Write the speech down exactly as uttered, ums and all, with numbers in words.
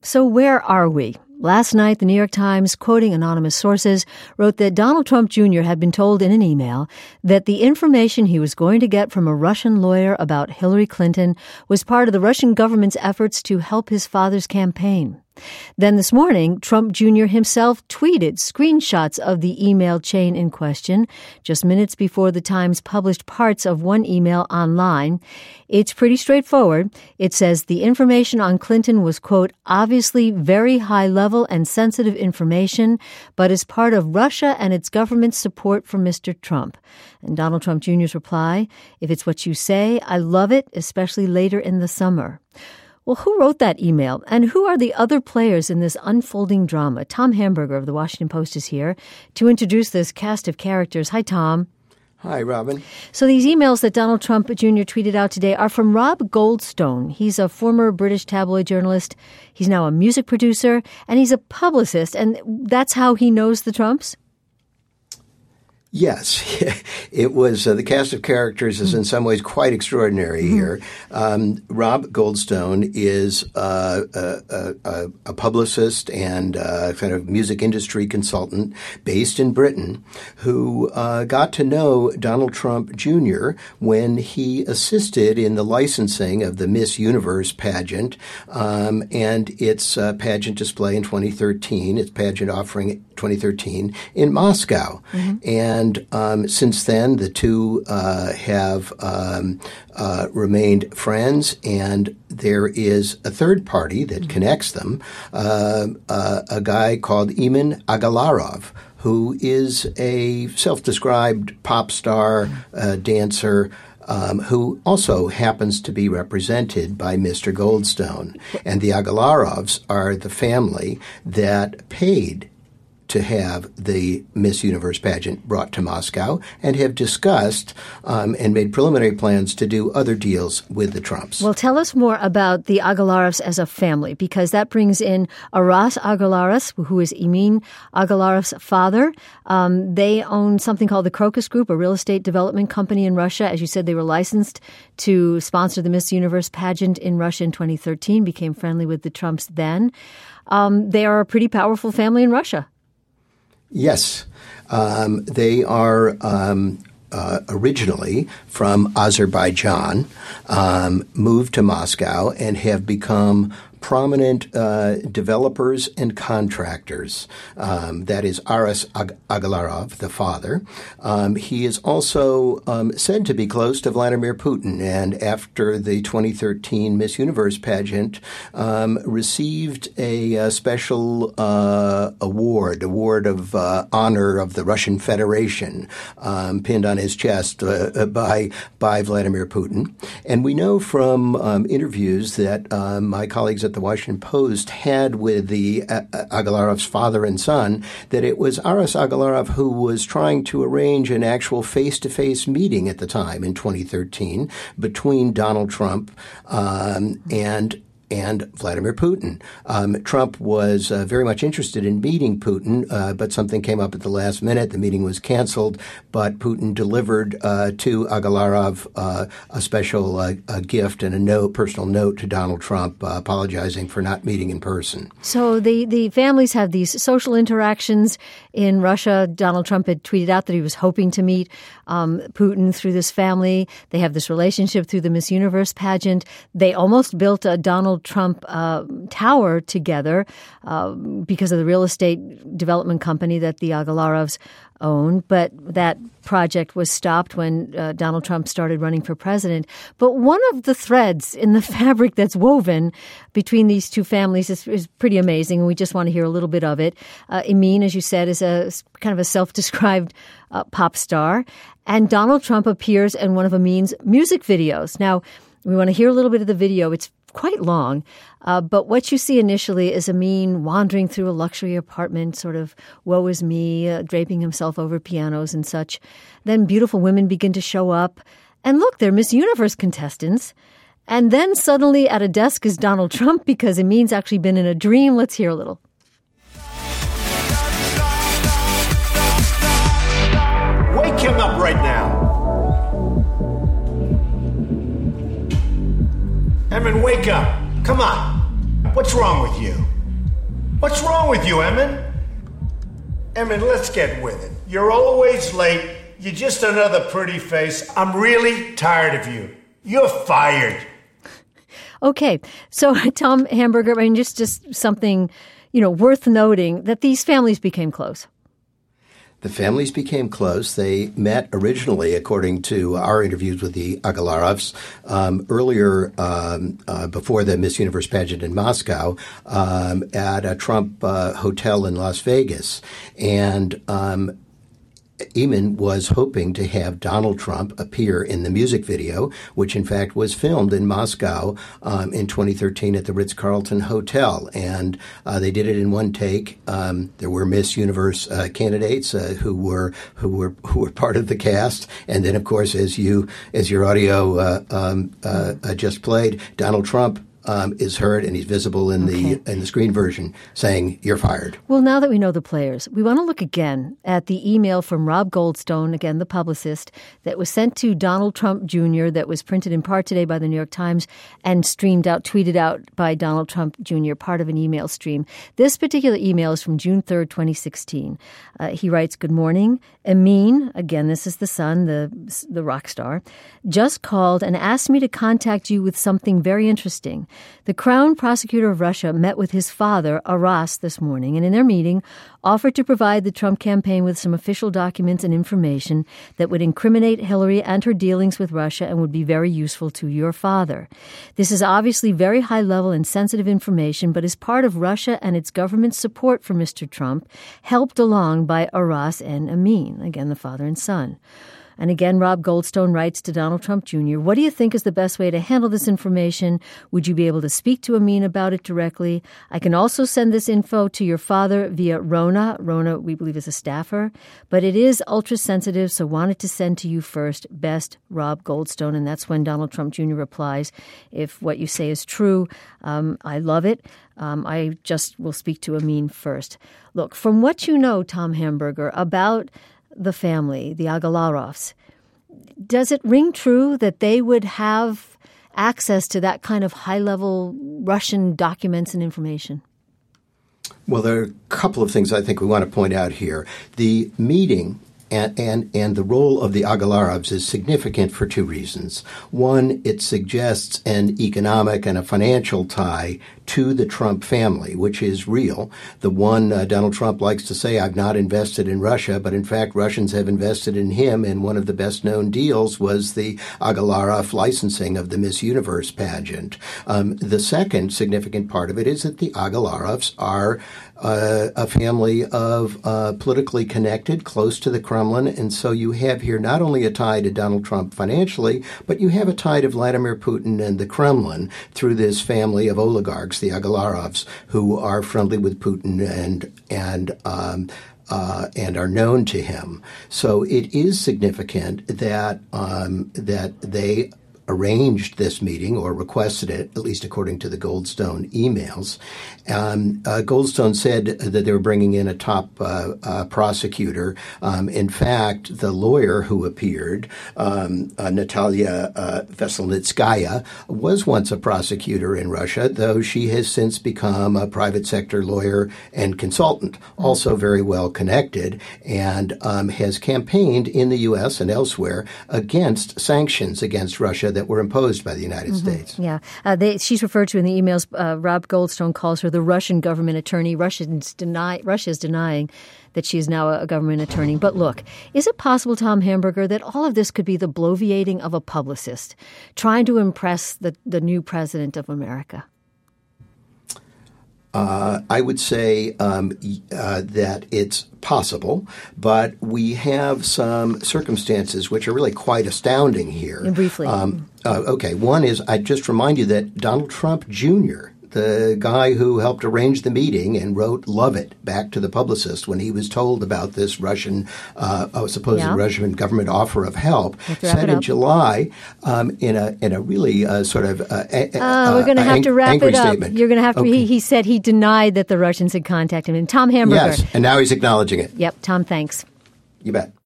So where are we? Last night, the New York Times, quoting anonymous sources, wrote that Donald Trump Junior had been told in an email that the information he was going to get from a Russian lawyer about Hillary Clinton was part of the Russian government's efforts to help his father's campaign. Then this morning, Trump Junior himself tweeted screenshots of the email chain in question, just minutes before the Times published parts of one email online. It's pretty straightforward. It says the information on Clinton was, quote, obviously very high level and sensitive information, but is part of Russia and its government's support for Mister Trump. And Donald Trump Junior's reply, if it's what you say, I love it, especially later in the summer. Well, who wrote that email, and who are the other players in this unfolding drama? Tom Hamburger of The Washington Post is here to introduce this cast of characters. Hi, Tom. Hi, Robin. So these emails that Donald Trump Junior tweeted out today are from Rob Goldstone. He's a former British tabloid journalist. He's now a music producer, and he's a publicist, and that's how he knows the Trumps? Yes, it was uh, the cast of characters is in some ways quite extraordinary mm-hmm. here. Um, Rob Goldstone is uh, a, a, a publicist and a kind of music industry consultant based in Britain who uh, got to know Donald Trump Junior when he assisted in the licensing of the Miss Universe pageant um, and its uh, pageant display in twenty thirteen, its pageant offering twenty thirteen in Moscow. Mm-hmm. And And um, since then, the two uh, have um, uh, remained friends, and there is a third party that connects them, uh, uh, a guy called Emin Agalarov, who is a self-described pop star, uh, dancer, Um, who also happens to be represented by Mister Goldstone. And the Agalarovs are the family that paid to have the Miss Universe pageant brought to Moscow and have discussed um, and made preliminary plans to do other deals with the Trumps. Well, tell us more about the Agalarovs as a family, because that brings in Aras Agalarov, who is Emin Agalarov's father. Um, they own something called the Crocus Group, a real estate development company in Russia. As you said, they were licensed to sponsor the Miss Universe pageant in Russia in twenty thirteen, became friendly with the Trumps then. Um, they are a pretty powerful family in Russia. Yes, um, they are um, uh, originally from Azerbaijan, um, moved to Moscow, and have become prominent uh, developers and contractors. Um, that is Aras Ag- Agalarov, the father. Um, he is also um, said to be close to Vladimir Putin, and after the twenty thirteen Miss Universe pageant, um, received a, a special uh, award, award of uh, honor of the Russian Federation, um, pinned on his chest uh, by by Vladimir Putin. And we know from um, interviews that um, my colleagues at the Washington Post had with the uh, Agalarov's father and son that it was Aras Agalarov who was trying to arrange an actual face-to-face meeting at the time in twenty thirteen between Donald Trump um, and and Vladimir Putin. Um, Trump was uh, very much interested in meeting Putin, uh, but something came up at the last minute. The meeting was canceled, but Putin delivered uh, to Agalarov uh, a special uh, a gift and a note, personal note to Donald Trump, uh, apologizing for not meeting in person. So the, the families have these social interactions in Russia. Donald Trump had tweeted out that he was hoping to meet um, Putin through this family. They have this relationship through the Miss Universe pageant. They almost built a Donald Trump uh, tower together uh, because of the real estate development company that the Agalarovs owned. But that project was stopped when uh, Donald Trump started running for president. But one of the threads in the fabric that's woven between these two families is, is pretty amazing, and we just want to hear a little bit of it. Uh, Emin, as you said, is a kind of a self-described uh, pop star, and Donald Trump appears in one of Emin's music videos. Now, we want to hear a little bit of the video. It's quite long, uh, but what you see initially is Emin wandering through a luxury apartment, sort of woe is me, uh, draping himself over pianos and such. Then beautiful women begin to show up. And look, they're Miss Universe contestants. And then suddenly at a desk is Donald Trump because Emin's actually been in a dream. Let's hear a little. Wake him up right now. Emin, wake up. Come on. What's wrong with you? What's wrong with you, Emin? Emin, let's get with it. You're always late. You're just another pretty face. I'm really tired of you. You're fired. Okay, so Tom Hamburger, I mean, just, just something, you know, worth noting that these families became close. The families became close. They met originally, according to our interviews with the Agalarovs, um, earlier um, uh, before the Miss Universe pageant in Moscow um, at a Trump uh, hotel in Las Vegas. And um, Emin was hoping to have Donald Trump appear in the music video, which in fact was filmed in Moscow um, in twenty thirteen at the Ritz-Carlton Hotel. And uh, they did it in one take. Um, there were Miss Universe uh, candidates uh, who were who were who were part of the cast, and then of course, as you as your audio uh, um, uh, uh, just played, Donald Trump Um, is heard, and he's visible in Okay. the in the screen version saying, "You're fired." Well, now that we know the players, we want to look again at the email from Rob Goldstone, again, the publicist, that was sent to Donald Trump Junior that was printed in part today by the New York Times and streamed out, tweeted out by Donald Trump Junior, part of an email stream. This particular email is from June third, twenty sixteen. Uh, he writes, "Good morning. Emin," again, this is the son, the, the rock star, "just called and asked me to contact you with something very interesting. The Crown Prosecutor of Russia met with his father, Aras, this morning, and in their meeting offered to provide the Trump campaign with some official documents and information that would incriminate Hillary and her dealings with Russia and would be very useful to your father. This is obviously very high-level and sensitive information, but is part of Russia and its government's support for Mister Trump, helped along by Aras and Emin," again, the father and son. And again, Rob Goldstone writes to Donald Trump Junior, "What do you think is the best way to handle this information? Would you be able to speak to Emin about it directly? I can also send this info to your father via Rona." Rona, we believe, is a staffer. "But it is ultra-sensitive, so wanted to send to you first. Best, Rob Goldstone." And that's when Donald Trump Junior replies, "If what you say is true, um, I love it. Um, I just will speak to Emin first." Look, from what you know, Tom Hamburger, about the family, the Agalarovs, does it ring true that they would have access to that kind of high-level Russian documents and information? Well, there are a couple of things I think we want to point out here. The meeting and, and, and the role of the Agalarovs is significant for two reasons. One, it suggests an economic and a financial tie to the Trump family, which is real. The one uh, Donald Trump likes to say, "I've not invested in Russia," but in fact, Russians have invested in him, and one of the best-known deals was the Agalarov licensing of the Miss Universe pageant. Um, the second significant part of it is that the Agalarovs are uh, a family of uh, politically connected, close to the Kremlin, and so you have here not only a tie to Donald Trump financially, but you have a tie to Vladimir Putin and the Kremlin through this family of oligarchs, the Agalarovs, who are friendly with Putin and and um, uh, and are known to him. So it is significant that um, that they arranged this meeting or requested it, at least according to the Goldstone emails. Um, uh, Goldstone said that they were bringing in a top uh, uh, prosecutor. Um, in fact, the lawyer who appeared, um, uh, Natalia uh, Veselnitskaya, was once a prosecutor in Russia, though she has since become a private sector lawyer and consultant, also very well connected, and um, has campaigned in the U S and elsewhere against sanctions against Russia that were imposed by the United mm-hmm. States. Yeah. Uh, they, she's referred to in the emails, uh, Rob Goldstone calls her the Russian government attorney. Russians deny, Russia is denying that she is now a government attorney. But look, is it possible, Tom Hamburger, that all of this could be the bloviating of a publicist trying to impress the, the new president of America? Uh, I would say um, uh, that it's possible, but we have some circumstances which are really quite astounding here. And briefly. Um, uh, okay, one is I'd just remind you that Donald Trump Junior, the guy who helped arrange the meeting and wrote "Love It" back to the publicist when he was told about this Russian, uh, oh, supposed yeah. Russian government offer of help, said in July, um, in a in a really uh, sort of uh, a, uh, we're going to have ang- to wrap it up. Statement. You're going to have to. Okay. He, he said he denied that the Russians had contacted him. And Tom Hamburger. Yes, and now he's acknowledging it. Yep. Tom, thanks. You bet.